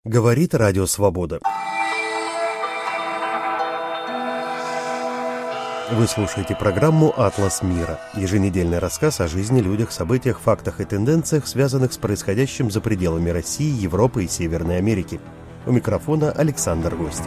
Говорит Радио Свобода. Вы слушаете программу «Атлас мира» – еженедельный рассказ о жизни, людях, событиях, фактах и тенденциях, связанных с происходящим за пределами России, Европы и Северной Америки. У микрофона Александр Гостев.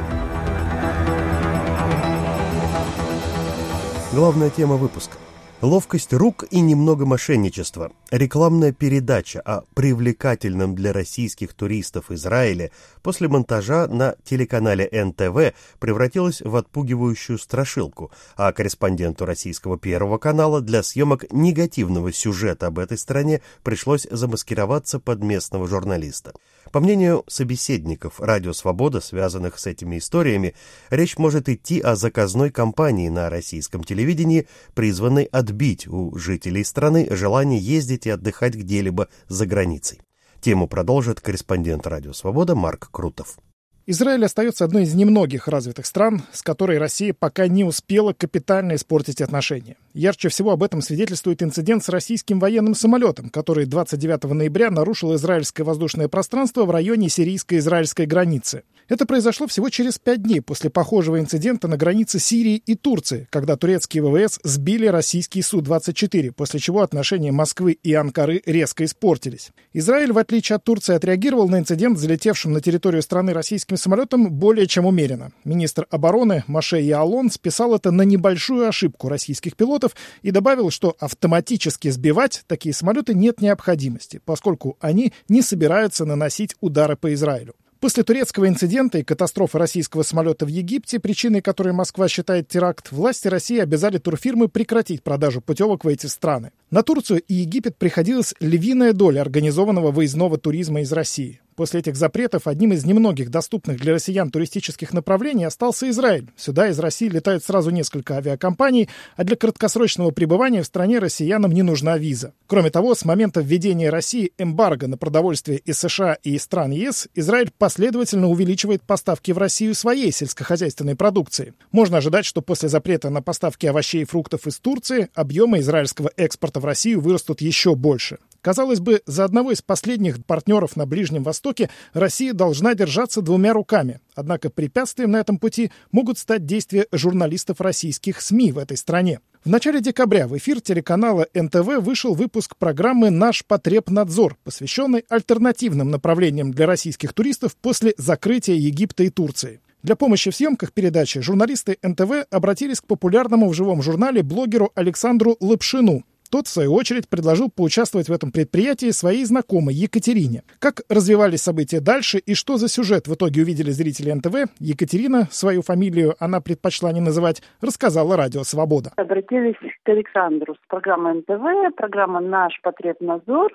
Главная тема выпуска. Ловкость рук и немного мошенничества. Рекламная передача о привлекательном для российских туристов Израиле после монтажа на телеканале НТВ превратилась в отпугивающую страшилку, а корреспонденту российского Первого канала для съемок негативного сюжета об этой стране пришлось замаскироваться под местного журналиста. По мнению собеседников «Радио Свобода», связанных с этими историями, речь может идти о заказной кампании на российском телевидении, призванной отбить у жителей страны желание ездить и отдыхать где-либо за границей. Тему продолжит корреспондент «Радио Свобода» Марк Крутов. Израиль остается одной из немногих развитых стран, с которой Россия пока не успела капитально испортить отношения. Ярче всего об этом свидетельствует инцидент с российским военным самолетом, который 29 ноября нарушил израильское воздушное пространство в районе сирийско-израильской границы. Это произошло всего через 5 дней после похожего инцидента на границе Сирии и Турции, когда турецкие ВВС сбили российский Су-24, после чего отношения Москвы и Анкары резко испортились. Израиль, в отличие от Турции, отреагировал на инцидент, залетевшим на территорию страны российским самолетом, более чем умеренно. Министр обороны Моше Яалон списал это на небольшую ошибку российских пилотов и добавил, что автоматически сбивать такие самолеты нет необходимости, поскольку они не собираются наносить удары по Израилю. После турецкого инцидента и катастрофы российского самолета в Египте, причиной которой Москва считает теракт, власти России обязали турфирмы прекратить продажу путевок в эти страны. На Турцию и Египет приходилась львиная доля организованного выездного туризма из России. После этих запретов одним из немногих доступных для россиян туристических направлений остался Израиль. Сюда из России летают сразу несколько авиакомпаний, а для краткосрочного пребывания в стране россиянам не нужна виза. Кроме того, с момента введения России эмбарго на продовольствие из США и из стран ЕС, Израиль последовательно увеличивает поставки в Россию своей сельскохозяйственной продукции. Можно ожидать, что после запрета на поставки овощей и фруктов из Турции объемы израильского экспорта в Россию вырастут еще больше. Казалось бы, за одного из последних партнеров на Ближнем Востоке Россия должна держаться двумя руками. Однако препятствием на этом пути могут стать действия журналистов российских СМИ в этой стране. В начале декабря в эфир телеканала НТВ вышел выпуск программы «Наш Потребнадзор», посвященный альтернативным направлениям для российских туристов после закрытия Египта и Турции. Для помощи в съемках передачи журналисты НТВ обратились к популярному в живом журнале блогеру Александру Лапшину. Тот, в свою очередь, предложил поучаствовать в этом предприятии своей знакомой Екатерине. Как развивались события дальше и что за сюжет в итоге увидели зрители НТВ, Екатерина, свою фамилию она предпочла не называть, рассказала Радио Свобода. Обратились к Александру с программы НТВ, программа «Наш Потребнадзор»,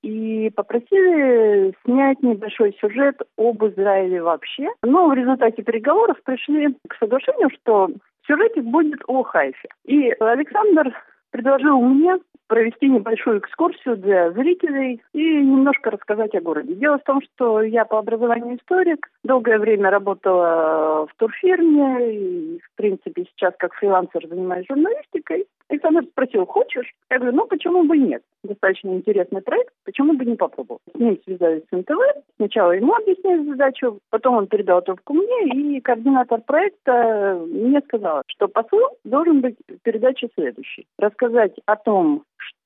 и попросили снять небольшой сюжет об Израиле вообще. Но в результате переговоров пришли к соглашению, что сюжетик будет о Хайфе. И Александр предложил мне провести небольшую экскурсию для зрителей и немножко рассказать о городе. Дело в том, что я по образованию историк, долгое время работала в турфирме и, в принципе, сейчас как фрилансер занимаюсь журналистикой. Александр спросил: хочешь? Я говорю, почему бы нет? Достаточно интересный проект, почему бы не попробовать? С ним связались с НТВ, сначала ему объяснили задачу, потом он передал трубку мне, и координатор проекта мне сказала, что посыл должен быть в передаче следующий. Рассказать о том,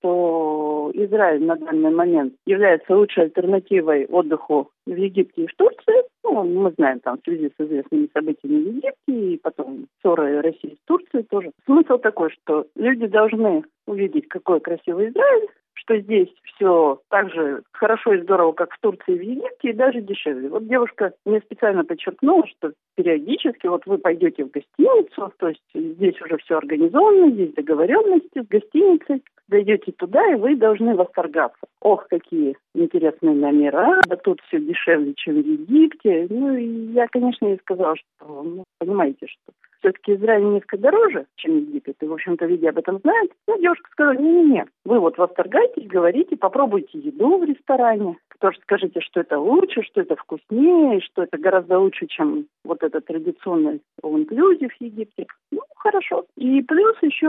что Израиль на данный момент является лучшей альтернативой отдыху в Египте и в Турции. Мы знаем там в связи с известными событиями в Египте и потом ссоры России с Турцией тоже. Смысл такой, что люди должны увидеть, какой красивый Израиль, что здесь все так же хорошо и здорово, как в Турции и в Египте, и даже дешевле. Вот девушка мне специально подчеркнула, что периодически вы пойдете в гостиницу, то есть здесь уже все организовано, здесь договоренности с гостиницей, зайдете туда, и вы должны восторгаться. Ох, какие интересные номера, да тут все дешевле, чем в Египте. И я, конечно, ей сказала, что, понимаете, что все-таки Израиль несколько дороже, чем Египет, и, в общем-то, люди об этом знают. Но девушка сказала, не-не-не, вы восторгайтесь, говорите, попробуйте еду в ресторане, тоже скажите, что это лучше, что это вкуснее, что это гораздо лучше, чем этот традиционный all-inclusive в Египте. Хорошо. И плюс еще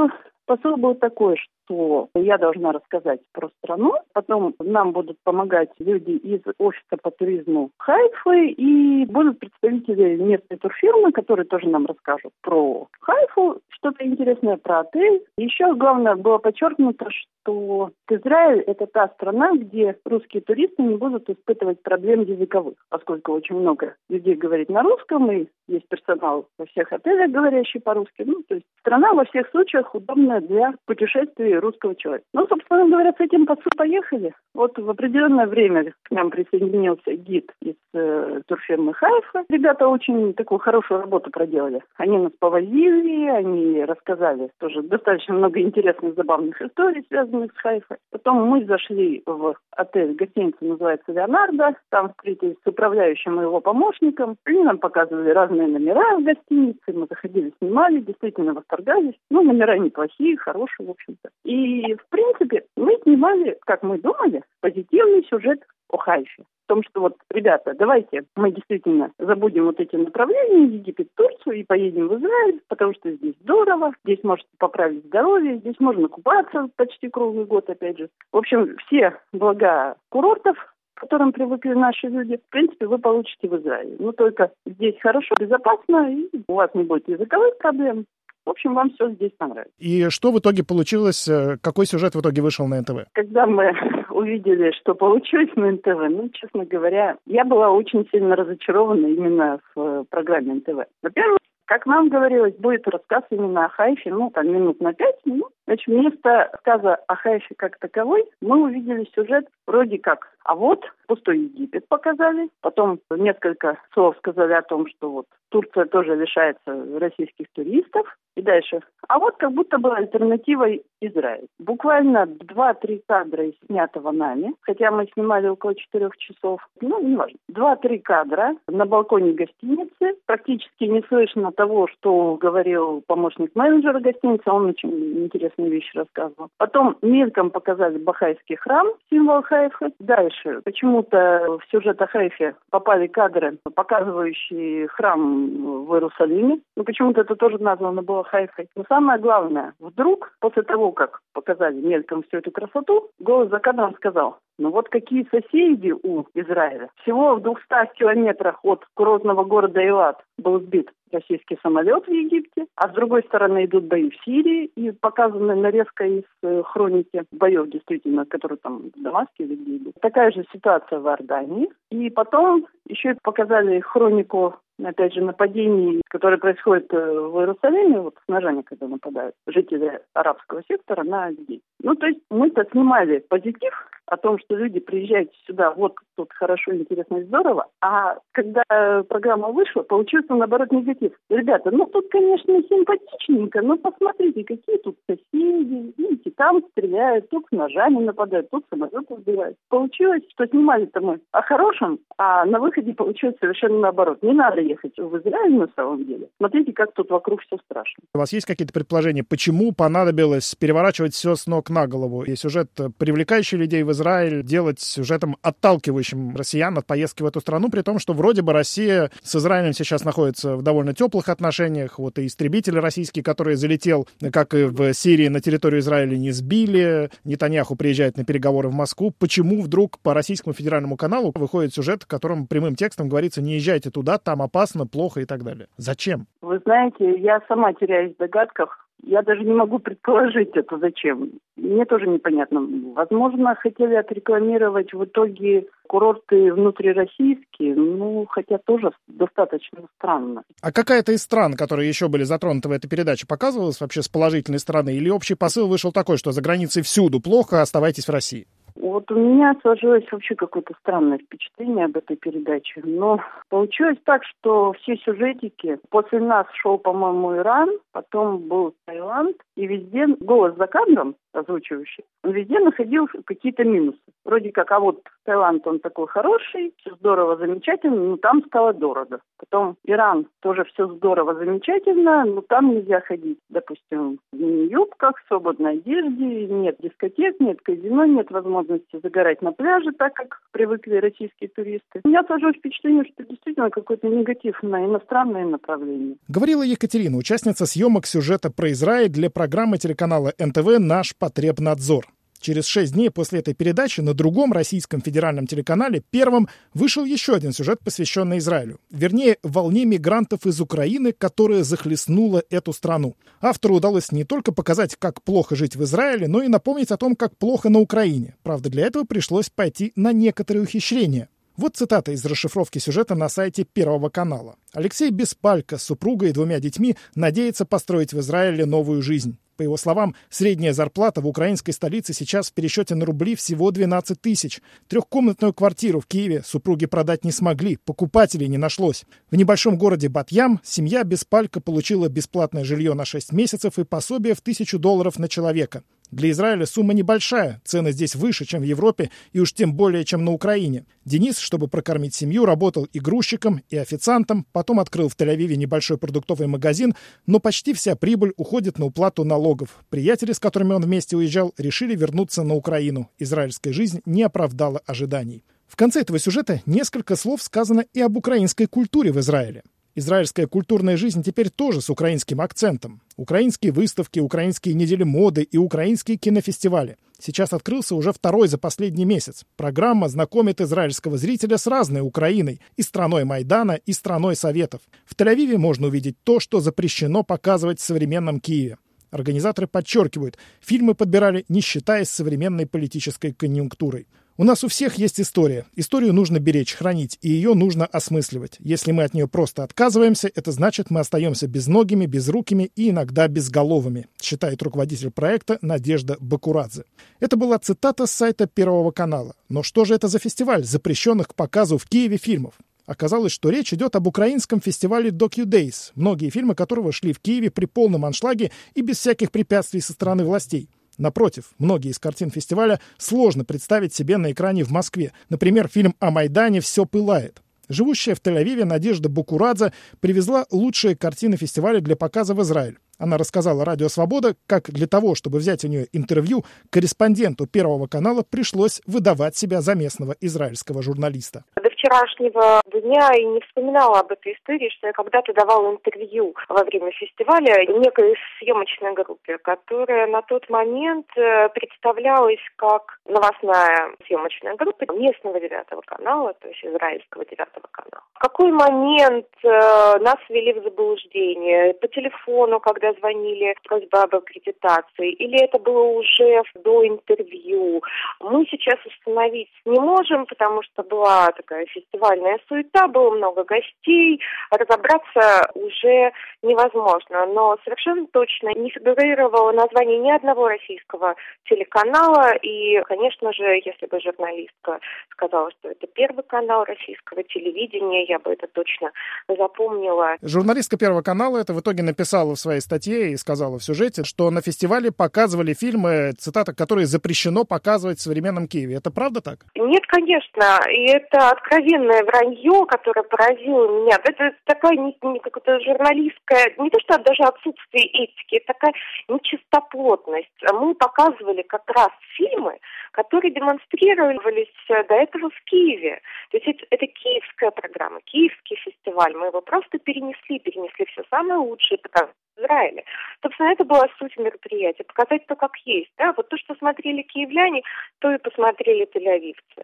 Посыл был такой, что я должна рассказать про страну, потом нам будут помогать люди из офиса по туризму Хайфы и будут представители местной турфирмы, которые тоже нам расскажут про Хайфу, что-то интересное про отель. Еще главное было подчеркнуто, что Израиль – это та страна, где русские туристы не будут испытывать проблем языковых, поскольку очень много людей говорит на русском, и есть персонал во всех отелях, говорящий по-русски. То есть страна во всех случаях удобная для путешествий русского человека. Собственно говоря, с этим поехали. Вот в определенное время к нам присоединился гид из турфирмы Хайфа. Ребята очень такую хорошую работу проделали. Они нас повозили, они рассказали тоже достаточно много интересных, забавных историй, связанных с Хайфой. Потом мы зашли в отель, гостиница называется «Леонардо». Там встретились с управляющим и его помощником. Они нам показывали разные номера в гостинице. Мы заходили, снимали, действительно восторгались. Номера неплохие, хорошие, в общем-то. И, в принципе, мы снимали, как мы думали, позитивный сюжет о Хайфе. В том, что ребята, давайте мы действительно забудем эти направления, Египет, Турцию, и поедем в Израиль, потому что здесь здорово, здесь можете поправить здоровье, здесь можно купаться почти круглый год, опять же. В общем, все блага курортов, к которым привыкли наши люди, в принципе, вы получите в Израиле. Только здесь хорошо, безопасно, и у вас не будет языковых проблем. В общем, вам все здесь понравится. И что в итоге получилось? Какой сюжет в итоге вышел на НТВ? Когда мы увидели, что получилось на НТВ, честно говоря, я была очень сильно разочарована именно в программе НТВ. Во-первых, как нам говорилось, будет рассказ именно о Хайфе, минут на 5 минут. Значит, вместо рассказа о Хайфе как таковой мы увидели сюжет вроде как. А пустой Египет показали. Потом несколько слов сказали о том, что Турция тоже лишается российских туристов. И дальше. Как будто бы альтернативой Израиль. Буквально 2-3 кадра из снятого нами, хотя мы снимали около 4 часов, неважно. 2-3 кадра на балконе гостиницы. Практически не слышно того, что говорил помощник менеджера гостиницы. Он очень интересные вещи рассказывал. Потом мельком показали Бахайский храм, символ Хайфа. Дальше почему-то в сюжет о Хайфе попали кадры, показывающие храм в Иерусалиме. Почему-то это тоже названо было Хайфой. Но самое главное, вдруг, после того, как показали мельком всю эту красоту, голос за кадром сказал: какие соседи у Израиля. Всего в 200 километрах от курортного города Эйлат был сбит российский самолет в Египте, а с другой стороны идут бои в Сирии, и показана нарезка из хроники боев, действительно, которые там в Дамаске или где идут. Такая же ситуация в Иордании. И потом еще и показали хронику, опять же, нападений, которые происходят в Иерусалиме, с ножами, когда нападают жители арабского сектора на людей. То есть мы-то снимали позитив о том, что люди, приезжайте сюда, тут хорошо, интересно и здорово, а когда программа вышла, получился, наоборот, негатив. Ребята, тут, конечно, симпатичненько, но посмотрите, какие тут соседи, видите, там стреляют, тут с ножами нападают, тут самолеты сбивают. Получилось, что снимали-то мы о хорошем, а на выходе получилось совершенно наоборот. Не надо ехать в Израиль на самом деле. Смотрите, как тут вокруг все страшно. У вас есть какие-то предположения, почему понадобилось переворачивать все с ног на голову? И сюжет, привлекающий людей в Израиль, делать сюжетом, отталкивающим россиян от поездки в эту страну, при том, что вроде бы Россия с Израилем сейчас находится в довольно теплых отношениях. И истребитель российский, который залетел, как и в Сирии, на территорию Израиля, не сбили. Нетаньяху приезжает на переговоры в Москву. Почему вдруг по российскому федеральному каналу выходит сюжет, в котором прямым текстом говорится: не езжайте туда, там опасно, плохо и так далее? Зачем? Вы знаете, я сама теряюсь в догадках. Я даже не могу предположить это зачем. Мне тоже непонятно. Возможно, хотели отрекламировать в итоге курорты внутрироссийские, хотя тоже достаточно странно. А какая-то из стран, которые еще были затронуты в этой передаче, показывалась вообще с положительной стороны? Или общий посыл вышел такой, что за границей всюду плохо, оставайтесь в России? У меня сложилось вообще какое-то странное впечатление об этой передаче. Но получилось так, что все сюжетики... После нас шел, по-моему, Иран, потом был Таиланд, и везде голос за кадром озвучивающий, он везде находил какие-то минусы. Вроде как, а вот Таиланд, он такой хороший, все здорово, замечательно, но там стало дорого. Потом Иран, тоже все здорово, замечательно, но там нельзя ходить, допустим, в мини-юбках, в свободной одежде, нет дискотек, нет казино, нет возможности загорать на пляже, так как привыкли российские туристы. У меня сложилось впечатление, что действительно какой-то негатив на иностранное направление. Говорила Екатерина, участница съемок сюжета про Израиль для программы телеканала НТВ «Наш Потребнадзор». Через 6 дней после этой передачи на другом российском федеральном телеканале «Первом» вышел еще один сюжет, посвященный Израилю. Вернее, волне мигрантов из Украины, которая захлестнула эту страну. Автору удалось не только показать, как плохо жить в Израиле, но и напомнить о том, как плохо на Украине. Правда, для этого пришлось пойти на некоторые ухищрения. Вот цитата из расшифровки сюжета на сайте Первого канала. Алексей Беспалько с супругой и 2 детьми надеется построить в Израиле новую жизнь. По его словам, средняя зарплата в украинской столице сейчас в пересчете на рубли всего 12 тысяч. 3-комнатную квартиру в Киеве супруги продать не смогли, покупателей не нашлось. В небольшом городе Бат-Ям семья Беспалько получила бесплатное жилье на 6 месяцев и пособие в $1000 на человека. Для Израиля сумма небольшая, цены здесь выше, чем в Европе, и уж тем более, чем на Украине. Денис, чтобы прокормить семью, работал и грузчиком, и официантом, потом открыл в Тель-Авиве небольшой продуктовый магазин, но почти вся прибыль уходит на уплату налогов. Приятели, с которыми он вместе уезжал, решили вернуться на Украину. Израильская жизнь не оправдала ожиданий. В конце этого сюжета несколько слов сказано и об украинской культуре в Израиле. Израильская культурная жизнь теперь тоже с украинским акцентом. Украинские выставки, украинские недели моды и украинские кинофестивали. Сейчас открылся уже 2-й за последний месяц. Программа знакомит израильского зрителя с разной Украиной, и страной Майдана, и страной Советов. В Тель-Авиве можно увидеть то, что запрещено показывать в современном Киеве. Организаторы подчеркивают, фильмы подбирали, не считаясь современной политической конъюнктурой. У нас у всех есть история. Историю нужно беречь, хранить, и ее нужно осмысливать. Если мы от нее просто отказываемся, это значит, мы остаемся безногими, безрукими и иногда безголовыми, считает руководитель проекта Надежда Бакурадзе. Это была цитата с сайта Первого канала. Но что же это за фестиваль, запрещенных к показу в Киеве фильмов? Оказалось, что речь идет об украинском фестивале DocuDays, многие фильмы которого шли в Киеве при полном аншлаге и без всяких препятствий со стороны властей. Напротив, многие из картин фестиваля сложно представить себе на экране в Москве. Например, фильм о Майдане «Все пылает». Живущая в Тель-Авиве Надежда Бакурадзе привезла лучшие картины фестиваля для показа в Израиль. Она рассказала «Радио Свобода», как для того, чтобы взять у нее интервью, корреспонденту Первого канала пришлось выдавать себя за местного израильского журналиста. До вчерашнего дня и не вспоминала об этой истории, что я когда-то давала интервью во время фестиваля некой съемочной группе, которая на тот момент представлялась как новостная съемочная группа местного 9 канала, то есть израильского 9 канала. В какой момент нас ввели в заблуждение? По телефону, когда звонили с просьбой об аккредитации, или это было уже до интервью? Мы сейчас установить не можем, потому что была такая фестивальная суета, было много гостей, разобраться уже невозможно. Но совершенно точно не фигурировало название ни одного российского телеканала, и, конечно же, если бы журналистка сказала, что это Первый канал российского телевидения, я бы это точно запомнила. Журналистка Первого канала это в итоге написала в своей статье и сказала в сюжете, что на фестивале показывали фильмы, цитата, которые запрещено показывать в современном Киеве. Это правда так? Нет, конечно. И это откровенное вранье, которое поразило меня. Это такая какая-то журналистская, не то что даже отсутствие этики, это такая нечистоплотность. Мы показывали как раз фильмы, которые демонстрировались до этого в Киеве. То есть это киевская программа, киевский фестиваль. Мы его просто перенесли все самое лучшее в Израиле. Собственно, это была суть мероприятия. Показать то, как есть. Да? Вот то, что смотрели киевляне, то и посмотрели тель-авивцы.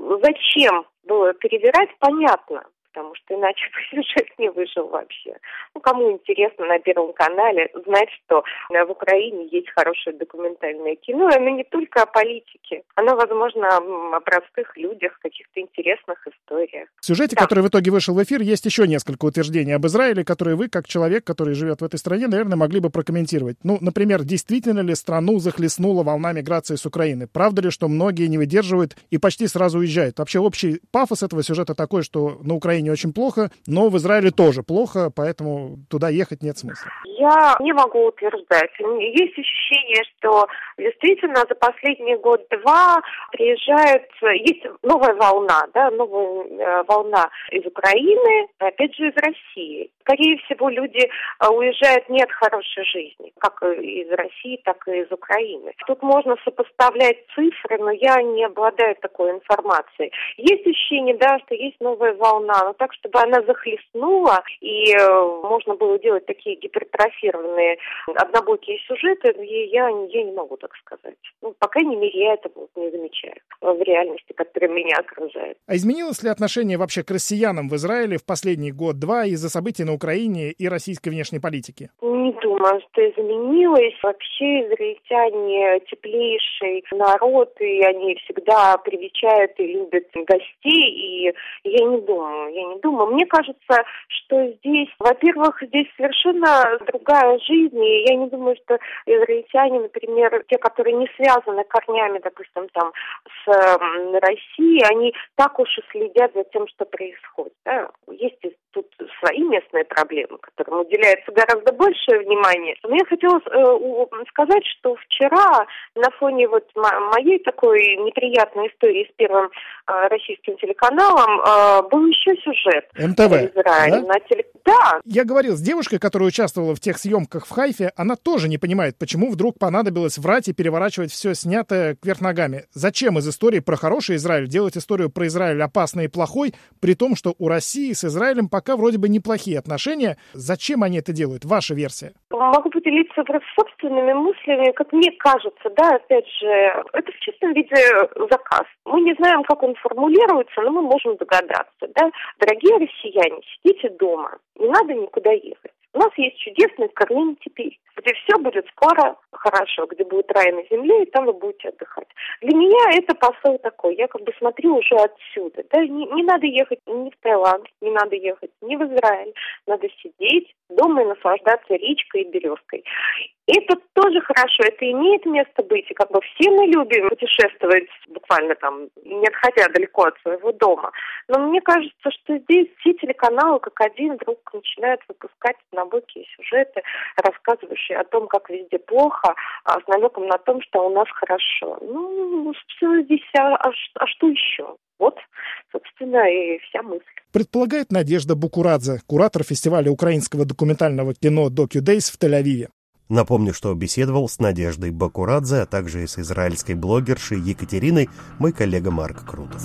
Зачем было перевирать, понятно. Потому что иначе бы сюжет не вышел вообще. Кому интересно на Первом канале знать, что в Украине есть хорошее документальное кино, и оно не только о политике, оно, возможно, о простых людях, каких-то интересных историях. В сюжете, который в итоге вышел в эфир, есть еще несколько утверждений об Израиле, которые вы, как человек, который живет в этой стране, наверное, могли бы прокомментировать. Например, действительно ли страну захлестнула волна миграции с Украины? Правда ли, что многие не выдерживают и почти сразу уезжают? Вообще, общий пафос этого сюжета такой, что на Украине Украине очень плохо, но в Израиле тоже плохо, поэтому туда ехать нет смысла. Я не могу утверждать. Есть ощущение, что действительно за последние год-два приезжает, есть новая волна, новая волна из Украины, опять же из России. Скорее всего, люди уезжают не от хорошей жизни, как из России, так и из Украины. Тут можно сопоставлять цифры, но я не обладаю такой информацией. Есть ощущение, что есть новая волна, но так, чтобы она захлестнула и можно было делать такие гипертрофированные однобокие сюжеты, я не могу так сказать. По крайней мере, я это не замечаю в реальности, которая меня окружает. А изменилось ли отношение вообще к россиянам в Израиле в последний год-два из-за событий на Украине и российской внешней политики? Не думаю, что изменилось. Вообще израильтяне теплейший народ, и они всегда привечают и любят гостей, и я не думаю. Мне кажется, что здесь, во-первых, здесь совершенно другая жизнь, и я не думаю, что израильтяне, например, те, которые не связаны корнями, допустим, там, с Россией, они так уж и следят за тем, что происходит. Да? Есть тут свои местные проблемы, которым уделяется гораздо большее внимание. Но я хотела сказать, что вчера на фоне моей такой неприятной истории с первым российским телеканалом был еще сюжет. МТВ, Израиль, да? Да. Я говорил с девушкой, которая участвовала в тех съемках в Хайфе, она тоже не понимает, почему вдруг понадобилось врать и переворачивать все снятое кверх ногами. Зачем из истории про хороший Израиль делать историю про Израиль опасной и плохой, при том, что у России с Израилем пока вроде бы неплохие отношения. Зачем они это делают? Ваша версия. Могу поделиться собственными мыслями. Как мне кажется, опять же, это в чистом виде заказ. Мы не знаем, как он формулируется, но мы можем догадаться. Дорогие россияне, сидите дома. Не надо никуда ехать. У нас есть чудесный Крым теперь, где все будет скоро хорошо, где будет рай на земле, и там вы будете отдыхать. Для меня это посыл такой. Я смотрю уже отсюда. Не надо ехать ни в Таиланд, не надо ехать ни в Израиль. Надо сидеть дома и наслаждаться речкой и березкой. Это тоже хорошо, это имеет место быть. И все мы любим путешествовать буквально не отходя далеко от своего дома. Но мне кажется, что здесь все телеканалы как один вдруг начинают выпускать однобокие сюжеты, рассказывающие о том, как везде плохо, с намеком на том, что у нас хорошо. Собственно, здесь, что еще? Вот, собственно, и вся мысль. Предполагает Надежда Букурадзе, куратор фестиваля украинского документального кино «Docu-Days» в Тель-Авиве. Напомню, что беседовал с Надеждой Бакурадзе, а также и с израильской блогершей Екатериной мой коллега Марк Крутов.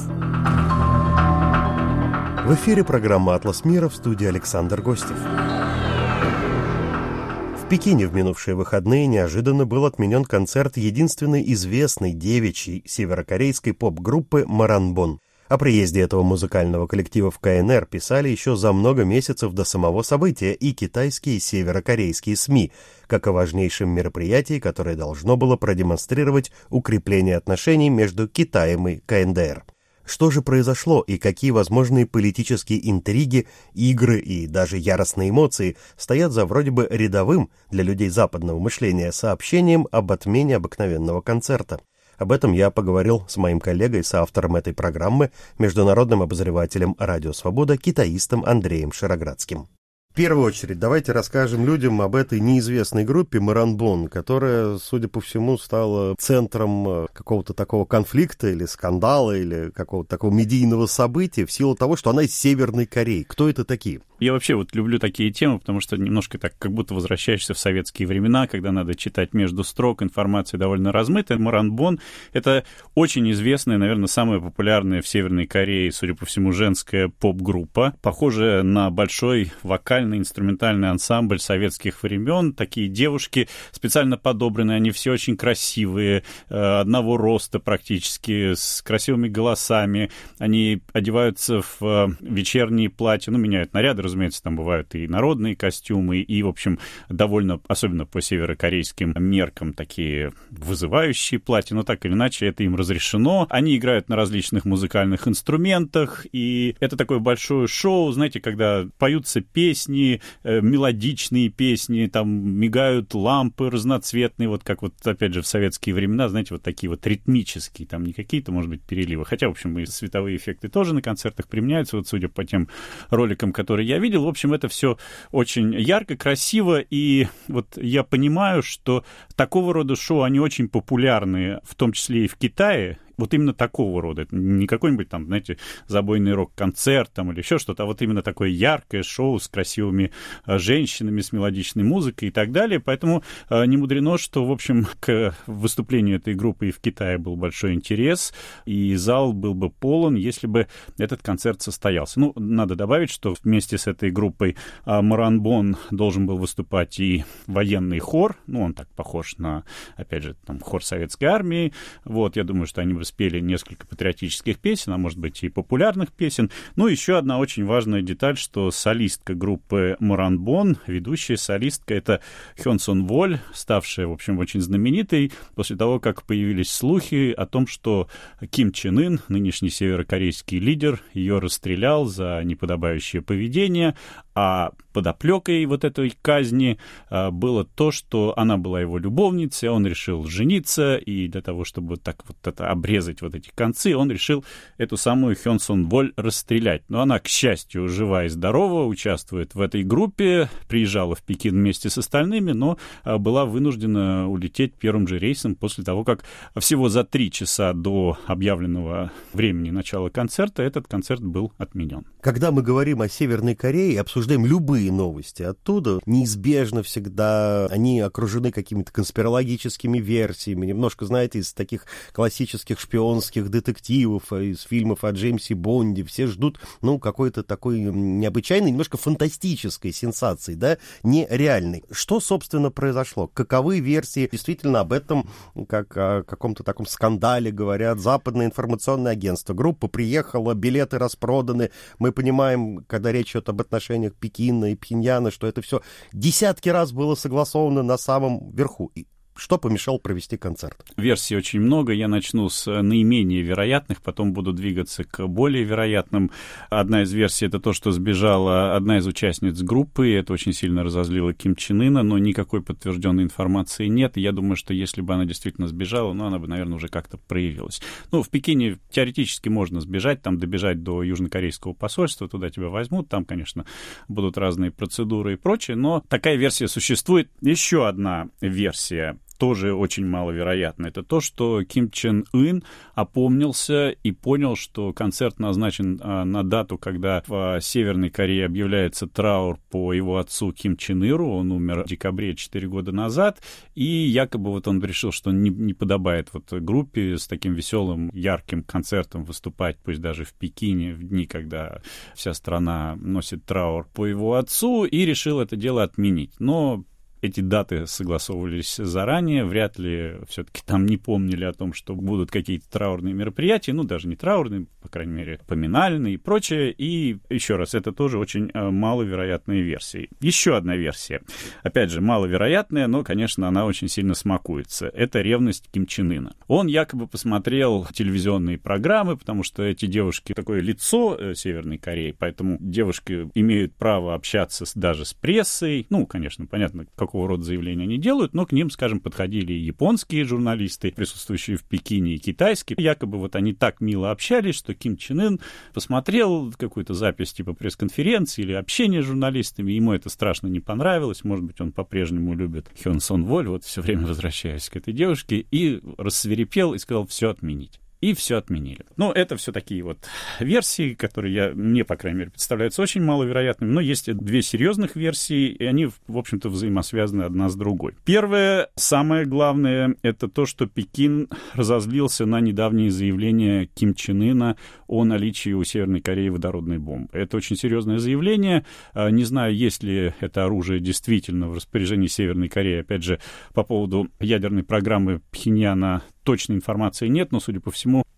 В эфире программа «Атлас мира», в студии Александр Гостев. В Пекине в минувшие выходные неожиданно был отменен концерт единственной известной девичьей северокорейской поп-группы «Маранбон». О приезде этого музыкального коллектива в КНР писали еще за много месяцев до самого события и китайские, и северокорейские СМИ, как о важнейшем мероприятии, которое должно было продемонстрировать укрепление отношений между Китаем и КНДР. Что же произошло и какие возможные политические интриги, игры и даже яростные эмоции стоят за вроде бы рядовым для людей западного мышления сообщением об отмене обыкновенного концерта? Об этом я поговорил с моим коллегой, соавтором этой программы, международным обозревателем «Радио Свобода», китаистом Андреем Широградским. В первую очередь, давайте расскажем людям об этой неизвестной группе «Маранбон», которая, судя по всему, стала центром какого-то такого конфликта или скандала, или какого-то такого медийного события в силу того, что она из Северной Кореи. Кто это такие? Я вообще люблю такие темы, потому что немножко так, как будто возвращаешься в советские времена, когда надо читать между строк, информация довольно размытая. Маранбон — это очень известная, наверное, самая популярная в Северной Корее, судя по всему, женская поп-группа, похожая на большой вокальный инструментальный ансамбль советских времен. Такие девушки специально подобранные, они все очень красивые, одного роста практически, с красивыми голосами. Они одеваются в вечерние платья, меняют наряды, разумеется, разумеется, там бывают и народные костюмы, и, в общем, довольно, особенно по северокорейским меркам, такие вызывающие платья, но так или иначе это им разрешено. Они играют на различных музыкальных инструментах, и это такое большое шоу, знаете, когда поются песни, мелодичные песни, там мигают лампы разноцветные, вот как вот, опять же, в советские времена, знаете, вот такие вот ритмические, там не какие-то, может быть, переливы. Хотя, в общем, и световые эффекты тоже на концертах применяются, вот судя по тем роликам, которые я видел. В общем, это все очень ярко, красиво, и вот я понимаю, что такого рода шоу, они очень популярны, в том числе и в Китае. Вот именно такого рода. Это не какой-нибудь там, знаете, забойный рок-концерт там или еще что-то, а вот именно такое яркое шоу с красивыми женщинами, с мелодичной музыкой и так далее. Поэтому не мудрено, что, в общем, к выступлению этой группы и в Китае был большой интерес, и зал был бы полон, если бы этот концерт состоялся. Ну, надо добавить, что вместе с этой группой Моранбон должен был выступать и военный хор. Ну, он так похож на, опять же, там, хор советской армии. Вот, я думаю, что они бы спели несколько патриотических песен, а может быть и популярных песен. Ну, еще одна очень важная деталь, что солистка группы Моранбон, ведущая солистка, это Хён Сон Воль, ставшая, в общем, очень знаменитой после того, как появились слухи о том, что Ким Чен Ын, нынешний северокорейский лидер, ее расстрелял за неподобающее поведение, а подоплекой вот этой казни было то, что она была его любовницей, он решил жениться, и для того, чтобы так вот это обрезать вот эти концы, он решил эту самую Хён Сон Воль расстрелять. Но она, к счастью, жива и здорова, участвует в этой группе, приезжала в Пекин вместе с остальными, но была вынуждена улететь первым же рейсом после того, как всего за 3 часа до объявленного времени начала концерта этот концерт был отменен. Когда мы говорим о Северной Корее, обсуждаем любые новости оттуда, неизбежно всегда они окружены какими-то конспирологическими версиями, немножко, знаете, из таких классических шпионских детективов, из фильмов о Джеймсе Бонде. Все ждут, ну, какой-то такой необычайной, немножко фантастической сенсации, да, нереальной. Что, собственно, произошло? Каковы версии? Действительно, об этом, как о каком-то таком скандале говорят западное информационное агентство. Группа приехала, билеты распроданы. Мы понимаем, когда речь идет об отношениях Пекина и Пхеньяна, что это все десятки раз было согласовано на самом верху. Что помешало провести концерт? Версий очень много. Я начну с наименее вероятных, потом буду двигаться к более вероятным. Одна из версий — это то, что сбежала одна из участниц группы. Это очень сильно разозлило Ким Чен Ына, но никакой подтвержденной информации нет. И я думаю, что если бы она действительно сбежала, ну, она бы, наверное, уже как-то проявилась. Ну, в Пекине теоретически можно сбежать, там добежать до южнокорейского посольства, туда тебя возьмут, там, конечно, будут разные процедуры и прочее, но такая версия существует. Еще одна версия, тоже очень маловероятно, это то, что Ким Чен Ын опомнился и понял, что концерт назначен на дату, когда в Северной Корее объявляется траур по его отцу Ким Чен Иру, он умер в декабре 4 года назад, и якобы вот он решил, что не подобает вот группе с таким веселым, ярким концертом выступать, пусть даже в Пекине, в дни, когда вся страна носит траур по его отцу, и решил это дело отменить. Но эти даты согласовывались заранее, вряд ли все-таки там не помнили о том, что будут какие-то траурные мероприятия, ну, даже не траурные, по крайней мере, поминальные и прочее. И еще раз, это тоже очень маловероятные версии. Еще одна версия. Опять же, маловероятная, но, конечно, она очень сильно смакуется. Это ревность Ким Чен Ына. Он якобы посмотрел телевизионные программы, потому что эти девушки такое лицо Северной Кореи, поэтому девушки имеют право общаться даже с прессой. Ну, конечно, понятно, какого рода заявления они делают, но к ним, скажем, подходили и японские журналисты, присутствующие в Пекине, и китайские. Якобы вот они так мило общались, что Ким Чен Ын посмотрел какую-то запись типа пресс-конференции или общения с журналистами, ему это страшно не понравилось, может быть, он по-прежнему любит Хён Сон Воль, вот все время возвращаясь к этой девушке, и рассвирепел и сказал все отменить. И все отменили. Ну, это все такие вот версии, которые мне, по крайней мере, представляются очень маловероятными, но есть 2 серьезных версии, и они, в общем-то, взаимосвязаны одна с другой. Первое, самое главное, это то, что Пекин разозлился на недавние заявления Ким Чен Ына о наличии у Северной Кореи водородной бомбы. Это очень серьезное заявление. Не знаю, есть ли это оружие действительно в распоряжении Северной Кореи. Опять же, по поводу ядерной программы Пхеньяна точной информации нет, но, судя по всему,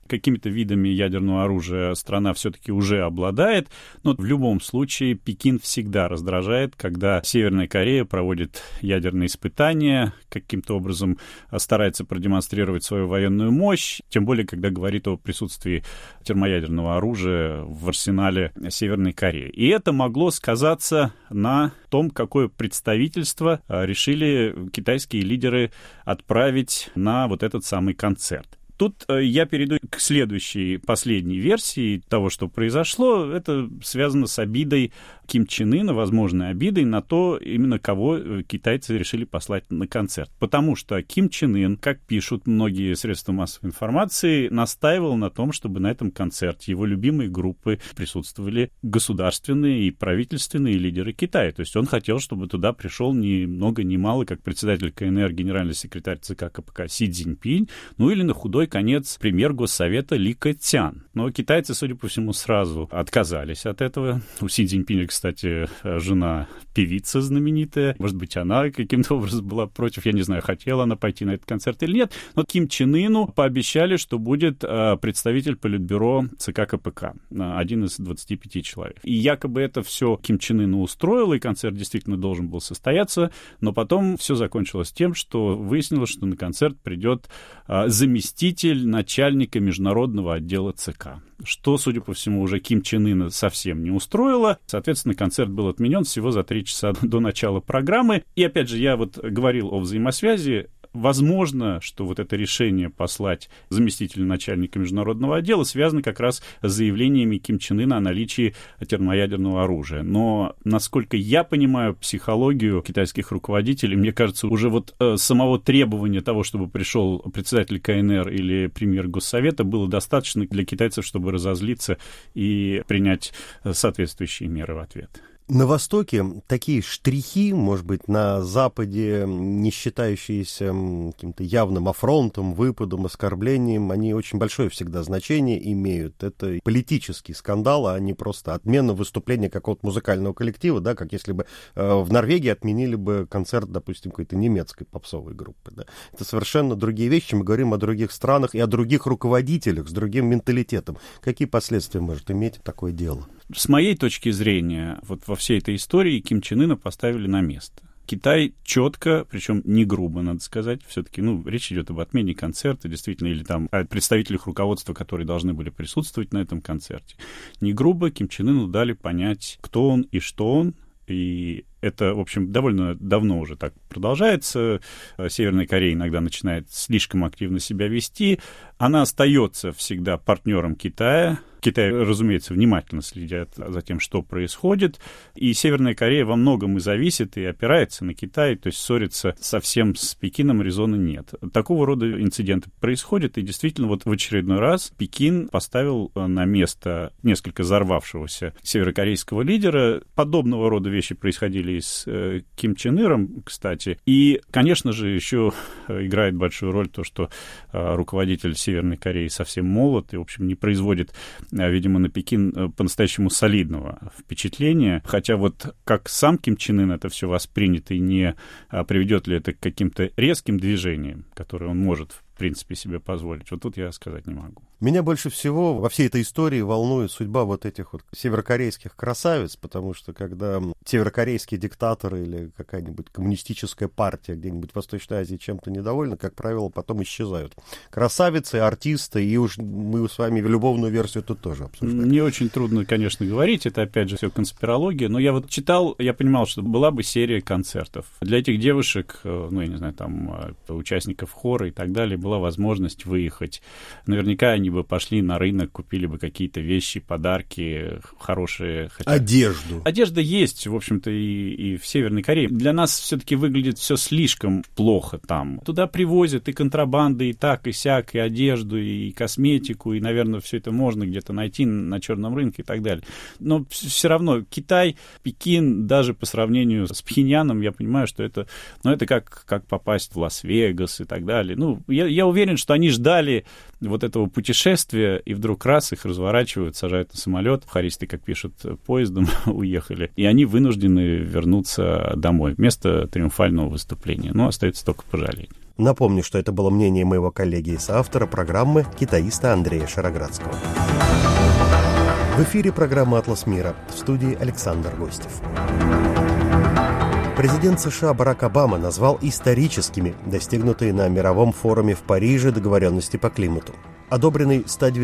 какими-то видами ядерного оружия страна все-таки уже обладает, но в любом случае Пекин всегда раздражает, когда Северная Корея проводит ядерные испытания, каким-то образом старается продемонстрировать свою военную мощь, тем более, когда говорит о присутствии термоядерного оружия в арсенале Северной Кореи. И это могло сказаться на том, какое представительство решили китайские лидеры отправить на вот этот самый концерт. Тут я перейду к следующей, последней версии того, что произошло. Это связано с обидой Ким Чен Ына, возможной обидой на то, именно кого китайцы решили послать на концерт. Потому что Ким Чен Ын, как пишут многие средства массовой информации, настаивал на том, чтобы на этом концерте его любимой группы присутствовали государственные и правительственные лидеры Китая. То есть он хотел, чтобы туда пришел ни много ни мало, как председатель КНР, генеральный секретарь ЦК КПК Си Цзиньпинь, ну или на худой конец премьер Госсовета Ли Кэцян. Но китайцы, судя по всему, сразу отказались от этого. У Си Цзиньпиня, кстати, жена певица знаменитая. Может быть, она каким-то образом была против. Я не знаю, хотела она пойти на этот концерт или нет. Но Ким Чен Ыну пообещали, что будет представитель Политбюро ЦК КПК. Один из 25 человек. И якобы это все Ким Чен Ыну устроило, и концерт действительно должен был состояться. Но потом все закончилось тем, что выяснилось, что на концерт придет заместитель начальника международного отдела ЦК. Что, судя по всему, уже Ким Чен Ына совсем не устроило. Соответственно, концерт был отменен всего за 3 часа до начала программы. И, опять же, я вот говорил о взаимосвязи. Возможно, что вот это решение послать заместителя начальника международного отдела связано как раз с заявлениями Ким Чен Ына о наличии термоядерного оружия. Но, насколько я понимаю психологию китайских руководителей, мне кажется, уже вот самого требования того, чтобы пришел председатель КНР или премьер Госсовета, было достаточно для китайцев, чтобы разозлиться и принять соответствующие меры в ответ. На Востоке такие штрихи, может быть, на Западе, не считающиеся каким-то явным афронтом, выпадом, оскорблением, они очень большое всегда значение имеют. Это политический скандал, а не просто отмена выступления какого-то музыкального коллектива, да, как если бы в Норвегии отменили бы концерт, допустим, какой-то немецкой попсовой группы. Да. Это совершенно другие вещи. Мы говорим о других странах и о других руководителях с другим менталитетом. Какие последствия может иметь такое дело? С моей точки зрения, вот во всей этой истории Ким Чен Ына поставили на место. Китай четко, причем не грубо, надо сказать, все-таки, речь идет об отмене концерта, действительно, или там о представителях руководства, которые должны были присутствовать на этом концерте. Не грубо Ким Чен Ыну дали понять, кто он и что он, и это, в общем, довольно давно уже так продолжается. Северная Корея иногда начинает слишком активно себя вести. Она остается всегда партнером Китая. Китай, разумеется, внимательно следит за тем, что происходит. И Северная Корея во многом и зависит, и опирается на Китай, то есть ссориться совсем с Пекином резона нет. Такого рода инциденты происходят, и действительно вот в очередной раз Пекин поставил на место несколько взорвавшегося северокорейского лидера. Подобного рода вещи происходили и с Ким Чен Ыном, кстати. И, конечно же, еще играет большую роль то, что руководитель Северной Кореи совсем молод и, в общем, не производит, видимо, на Пекин по-настоящему солидного впечатления. Хотя вот как сам Ким Чен Ын это все воспринято, и не приведет ли это к каким-то резким движениям, которые он может, в принципе, себе позволить. Вот тут я сказать не могу. Меня больше всего во всей этой истории волнует судьба вот этих вот северокорейских красавиц, потому что когда северокорейский диктатор или какая-нибудь коммунистическая партия где-нибудь в Восточной Азии чем-то недовольна, как правило, потом исчезают. Красавицы, артисты, и уж мы с вами любовную версию тут тоже обсуждаем. Мне очень трудно, конечно, говорить, это опять же все конспирология, но я вот читал, я понимал, что была бы серия концертов. Для этих девушек, я не знаю, там, участников хора и так далее, была возможность выехать. Наверняка они бы пошли на рынок, купили бы какие-то вещи, подарки хорошие. Одежду. Одежда есть, в общем-то, и в Северной Корее. Для нас все-таки выглядит все слишком плохо там. Туда привозят и контрабанды, и так, и сяк, и одежду, и косметику, и, наверное, все это можно где-то найти на черном рынке и так далее. Но все равно Китай, Пекин, даже по сравнению с Пхеньяном, я понимаю, что это как попасть в Лас-Вегас и так далее. Я уверен, что они ждали вот этого путешествия, и вдруг раз их разворачивают, сажают на самолет, хористы, как пишут, поездом уехали, и они вынуждены вернуться домой вместо триумфального выступления. Остается только пожалеть. Напомню, что это было мнение моего коллеги и соавтора программы, китаиста Андрея Шароградского. В эфире программа «Атлас мира», в студии Александр Гостев. Президент США Барак Обама назвал историческими достигнутые на мировом форуме в Париже договоренности по климату. Одобренный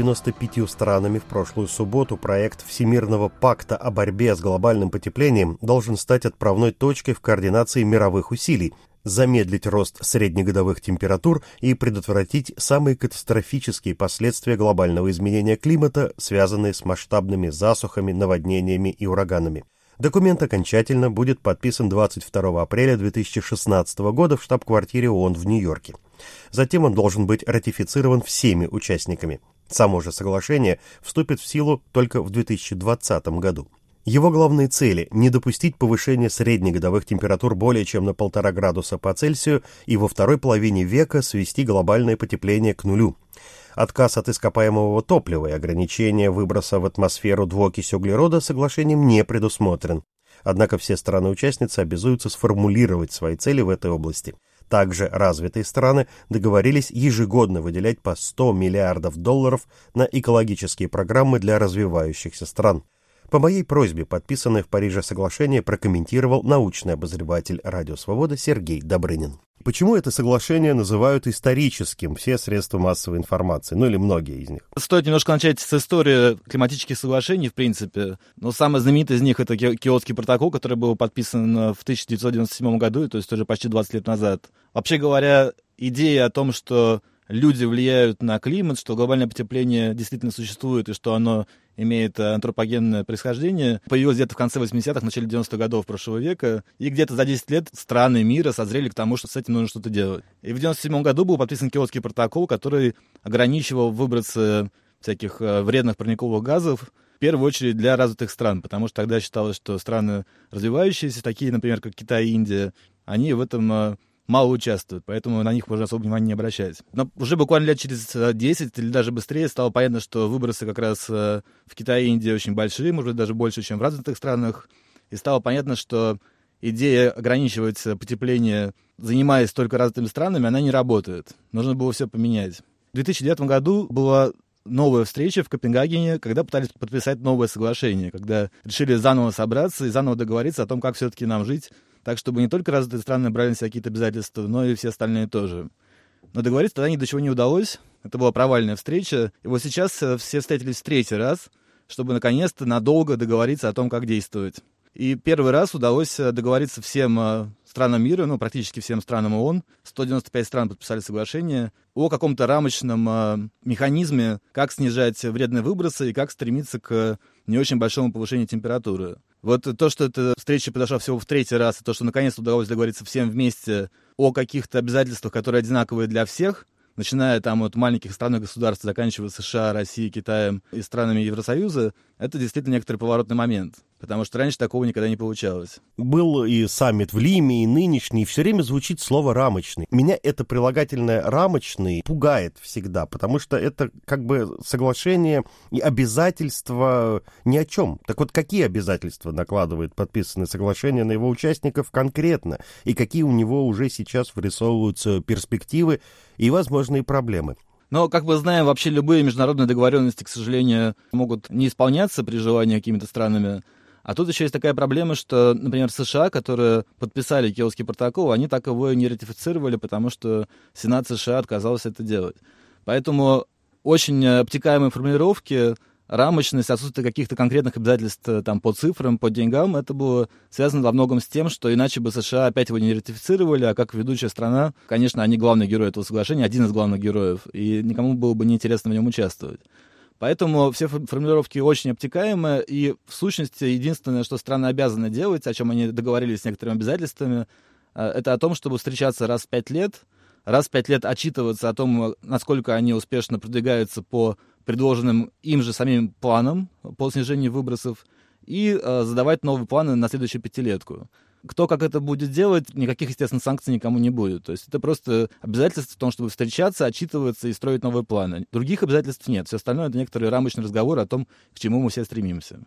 195 странами в прошлую субботу проект Всемирного пакта о борьбе с глобальным потеплением должен стать отправной точкой в координации мировых усилий, замедлить рост среднегодовых температур и предотвратить самые катастрофические последствия глобального изменения климата, связанные с масштабными засухами, наводнениями и ураганами. Документ окончательно будет подписан 22 апреля 2016 года в штаб-квартире ООН в Нью-Йорке. Затем он должен быть ратифицирован всеми участниками. Само же соглашение вступит в силу только в 2020 году. Его главные цели – не допустить повышения среднегодовых температур более чем на 1,5 градуса по Цельсию и во второй половине века свести глобальное потепление к нулю. Отказ от ископаемого топлива и ограничение выброса в атмосферу двуокиси углерода соглашением не предусмотрен. Однако все страны-участницы обязуются сформулировать свои цели в этой области. Также развитые страны договорились ежегодно выделять по $100 миллиардов на экологические программы для развивающихся стран. По моей просьбе подписанное в Париже соглашение прокомментировал научный обозреватель «Радио Свобода» Сергей Добрынин. Почему это соглашение называют историческим все средства массовой информации, или многие из них? Стоит немножко начать с истории климатических соглашений, в принципе. Но самый знаменитый из них — это Киотский протокол, который был подписан в 1997 году, то есть уже почти 20 лет назад. Вообще говоря, идея о том, что люди влияют на климат, что глобальное потепление действительно существует и что оно имеет антропогенное происхождение, появилось где-то в конце 80-х, начале 90-х годов прошлого века, и где-то за 10 лет страны мира созрели к тому, что с этим нужно что-то делать. И в 97 году был подписан Киотский протокол, который ограничивал выбросы всяких вредных парниковых газов, в первую очередь для развитых стран, потому что тогда считалось, что страны развивающиеся, такие, например, как Китай и Индия, они в этом мало участвуют, поэтому на них можно особо внимания не обращать. Но уже буквально лет через 10 или даже быстрее стало понятно, что выбросы как раз в Китае и Индии очень большие, может быть, даже больше, чем в развитых странах. И стало понятно, что идея ограничивать потепление, занимаясь только развитыми странами, она не работает. Нужно было все поменять. В 2009 году была новая встреча в Копенгагене, когда пытались подписать новое соглашение, когда решили заново собраться и заново договориться о том, как все-таки нам жить, так, чтобы не только развитые страны брали на себя какие-то обязательства, но и все остальные тоже. Но договориться тогда ни до чего не удалось. Это была провальная встреча. И вот сейчас все встретились в третий раз, чтобы наконец-то надолго договориться о том, как действовать. И первый раз удалось договориться всем странам мира, практически всем странам ООН, 195 стран подписали соглашение о каком-то рамочном механизме, как снижать вредные выбросы и как стремиться к не очень большому повышению температуры. Вот то, что эта встреча произошла всего в третий раз, и то, что наконец-то удалось договориться всем вместе о каких-то обязательствах, которые одинаковые для всех, начиная там от маленьких стран и государств, заканчивая США, Россией, Китаем и странами Евросоюза, это действительно некоторый поворотный момент. Потому что раньше такого никогда не получалось. Был и саммит в Лиме, и нынешний, и все время звучит слово «рамочный». Меня это прилагательное «рамочный» пугает всегда, потому что это как бы соглашение и обязательства ни о чем. Так вот, какие обязательства накладывает подписанное соглашение на его участников конкретно, и какие у него уже сейчас вырисовываются перспективы и возможные проблемы? Но, как мы знаем, вообще любые международные договоренности, к сожалению, могут не исполняться при желании какими-то странами. А тут еще есть такая проблема, что, например, США, которые подписали Киотский протокол, они так его и не ратифицировали, потому что Сенат США отказался это делать. Поэтому очень обтекаемые формулировки, рамочность, отсутствие каких-то конкретных обязательств там, по цифрам, по деньгам, это было связано во многом с тем, что иначе бы США опять его не ратифицировали, а как ведущая страна, конечно, они главный герой этого соглашения, один из главных героев, и никому было бы неинтересно в нем участвовать. Поэтому все формулировки очень обтекаемые, и в сущности единственное, что страны обязаны делать, о чем они договорились с некоторыми обязательствами, это о том, чтобы встречаться раз в 5 лет отчитываться о том, насколько они успешно продвигаются по предложенным им же самим планам по снижению выбросов, и задавать новые планы на следующую пятилетку. Кто как это будет делать, никаких, естественно, санкций никому не будет. То есть это просто обязательство в том, чтобы встречаться, отчитываться и строить новые планы. Других обязательств нет. Все остальное — это некоторые рамочные разговоры о том, к чему мы все стремимся.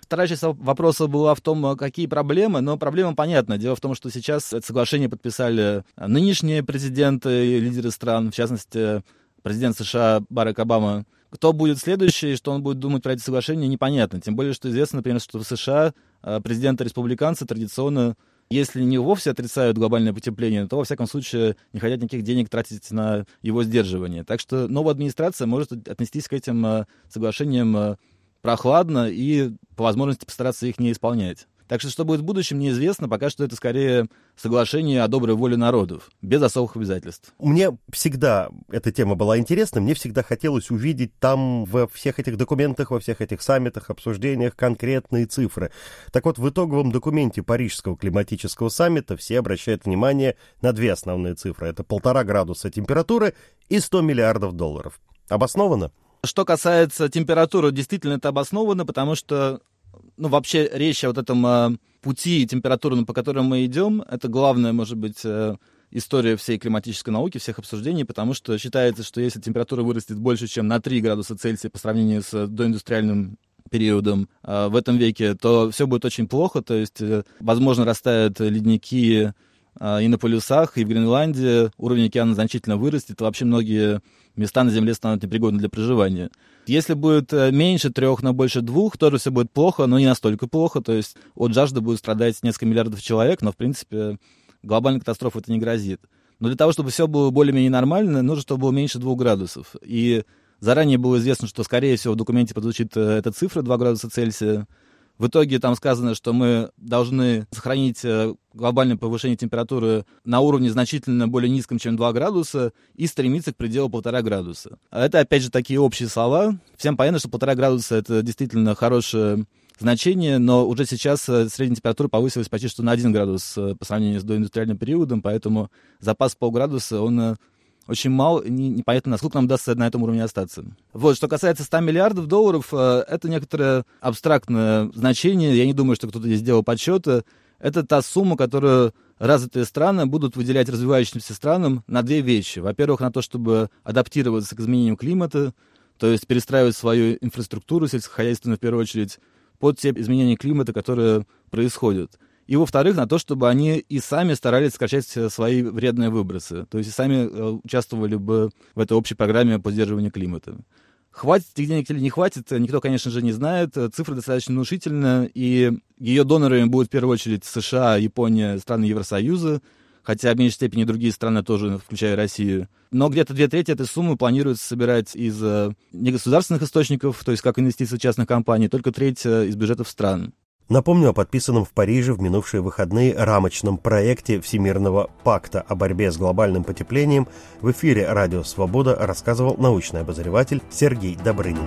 Вторая часть вопроса была в том, какие проблемы, но проблема понятна. Дело в том, что сейчас это соглашение подписали нынешние президенты и лидеры стран, в частности, президент США Барак Обама. Кто будет следующий, что он будет думать про эти соглашения, непонятно. Тем более, что известно, например, что в США президенты-республиканцы традиционно, если не вовсе отрицают глобальное потепление, то, во всяком случае, не хотят никаких денег тратить на его сдерживание. Так что новая администрация может отнестись к этим соглашениям прохладно и, по возможности, постараться их не исполнять. Так что будет в будущем, неизвестно. Пока что это скорее соглашение о доброй воле народов, без особых обязательств. Мне всегда эта тема была интересна. Мне всегда хотелось увидеть там во всех этих документах, во всех этих саммитах, обсуждениях конкретные цифры. Так вот, в итоговом документе Парижского климатического саммита все обращают внимание на две основные цифры. Это 1,5 градуса температуры и $100 миллиардов. Обоснованно? Что касается температуры, действительно это обосновано, потому что вообще речь о вот этом пути температурном, по которому мы идем, это главная, может быть, история всей климатической науки, всех обсуждений, потому что считается, что если температура вырастет больше, чем на 3 градуса Цельсия по сравнению с доиндустриальным периодом в этом веке, то все будет очень плохо, то есть, возможно, растают ледники и на полюсах, и в Гренландии уровень океана значительно вырастет, и вообще многие места на Земле станут непригодны для проживания. Если будет меньше 3, но больше 2, тоже все будет плохо, но не настолько плохо, то есть от жажды будут страдать несколько миллиардов человек, но, в принципе, глобальной катастрофы это не грозит. Но для того, чтобы все было более-менее нормально, нужно, чтобы было меньше 2 градусов. И заранее было известно, что, скорее всего, в документе прозвучит эта цифра 2 градуса Цельсия. В итоге там сказано, что мы должны сохранить глобальное повышение температуры на уровне значительно более низком, чем 2 градуса, и стремиться к пределу 1,5 градуса. Это, опять же, такие общие слова. Всем понятно, что 1,5 градуса — это действительно хорошее значение, но уже сейчас средняя температура повысилась почти что на 1 градус по сравнению с доиндустриальным периодом, поэтому запас полградуса, он очень мал, непонятно, насколько нам удастся на этом уровне остаться. Вот, что касается $100 миллиардов, это некоторое абстрактное значение, я не думаю, что кто-то здесь сделал подсчеты. Это та сумма, которую развитые страны будут выделять развивающимся странам на две вещи. Во-первых, на то, чтобы адаптироваться к изменениям климата, то есть перестраивать свою инфраструктуру сельскохозяйственную в первую очередь под те изменения климата, которые происходят. И, во-вторых, на то, чтобы они и сами старались сокращать свои вредные выбросы. То есть и сами участвовали бы в этой общей программе по сдерживанию климата. Хватит этих денег или не хватит, никто, конечно же, не знает. Цифра достаточно внушительная, и ее донорами будут в первую очередь США, Япония, страны Евросоюза, хотя в меньшей степени другие страны тоже, включая Россию. Но где-то 2/3 этой суммы планируется собирать из негосударственных источников, то есть как инвестиции частных компаний, только 1/3 из бюджетов стран. Напомню о подписанном в Париже в минувшие выходные рамочном проекте Всемирного пакта о борьбе с глобальным потеплением. В эфире «Радио Свобода» рассказывал научный обозреватель Сергей Добрынин.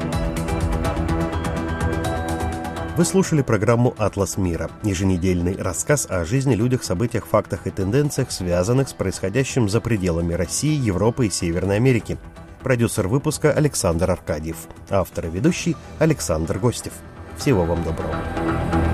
Вы слушали программу «Атлас мира» – еженедельный рассказ о жизни, людях, событиях, фактах и тенденциях, связанных с происходящим за пределами России, Европы и Северной Америки. Продюсер выпуска Александр Аркадьев. Автор и ведущий Александр Гостев. Всего вам доброго.